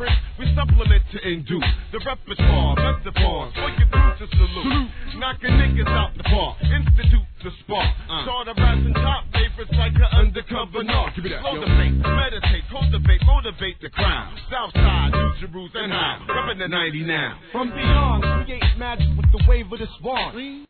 lyrics, we supplement to induce the repertoire, metaphors, for you through to salute. Knocking niggas out the park, institute to spark. Start a rising top favorites like an undercover narc. Slow the faith, meditate, cultivate, motivate the crowd. Southside, New Jerusalem, and high, reppin' the 90 now. From beyond, create magic with the wave of the swan.